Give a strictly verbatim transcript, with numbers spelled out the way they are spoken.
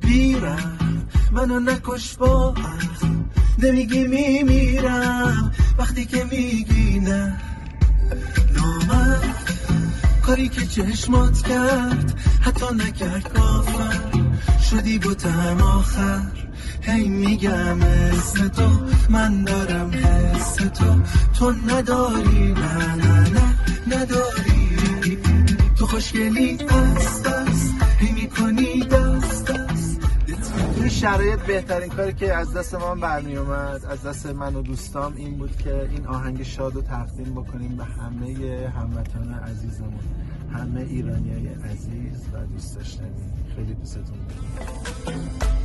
بیرم منو نکش با عقل نمیگی میمیرم وقتی که میگی نه نامرد کاری که چشمات کرد حتی نکرد کافر شدی بوتم آخر هی میگم اسم تو من دارم حس تو تو نداری نه نه نه نداری تو خوشگلی دست دست هی میکنی دست دست این شرایط بهترین کاری که از دست من برمی اومد از دست من و دوستام این بود که این آهنگ شاد رو تقدیم بکنیم به همه هموطنان عزیزمون همه ایرانیای عزیز و دوست داشتنی خیلی دوستتون دارم